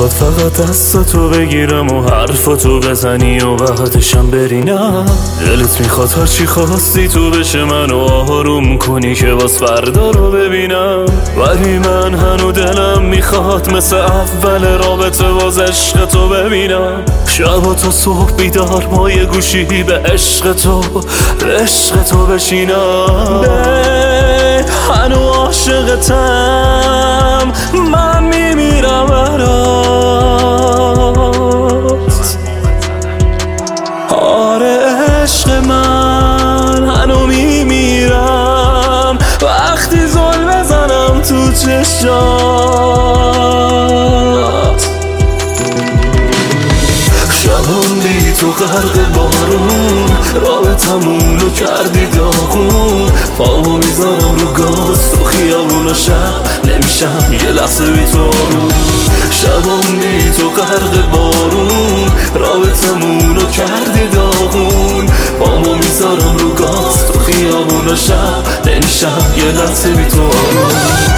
میخواد فقط دستاتو بگیرم و حرفاتو بزنی و بعدشم برینم. دلت میخواد هرچی خواستی تو بشه منو آروم کنی که باز فردا رو ببینم. ولی من هنو دلم میخواد مثل اول رابطه باز عشق تو ببینم. شبا تا صبح بیدار ما یه گوشی به عشق تو بشینم. هنو عاشقتم، من میمیرم برات. آره عشق من، هنو میمیرم وقتی زل بزنم تو چشات. شبان بی تو غرق بارون، رابطمون رو کردی داغون. پامو میذارم رو گاز تو خیابون و شب نمیشم یه لحظه بی تو آروم. شبان بی تو غرق بارون، رابطمون رو کردی داغون. پامو میذارم رو گاز تو خیابون و شب نمیشم یه لحظه بی تو آروم.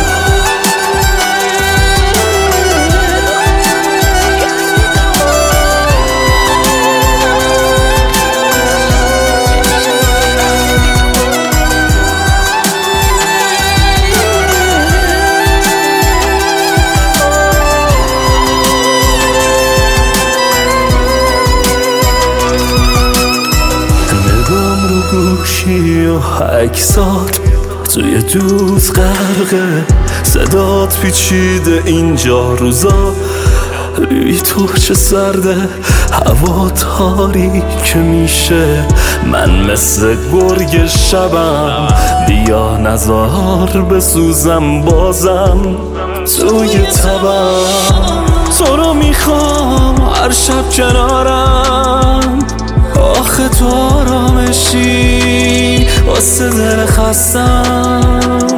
گوشی و عکسات توی دوز غرقه، صدات پیچیده اینجا روزا. بی تو چه سرده، هوا تاریک میشه، من مثل گرگ شبم. بیا نزار بسوزم بازم توی تبم. تو رو میخوام هر شب کنارم، آخه تو آرامشی واسه دل خستم.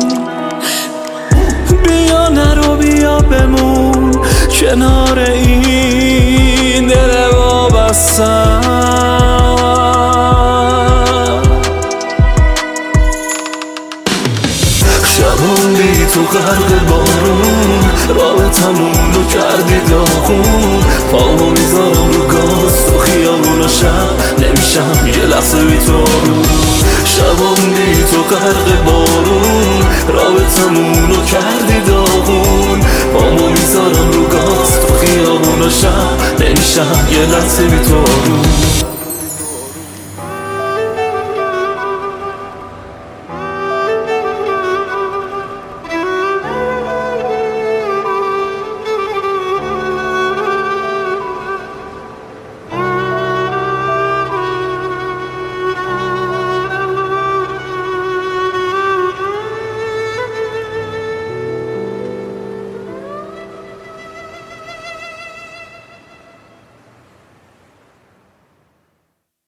بیا نرو بیا بمون کنار این دل وابستم. شبان بی تو غرق بارون، رابطمون رو کردی داغون. پامو میذارم رو گاز تو خیابون و شب نمیشم یه لحظه بی تو آروم. شبان بی تو غرق بارون، رابطمون رو کردی داغون. پامو میذارم رو گاز تو خیابون و شب نمیشم یه لحظه بی تو آروم.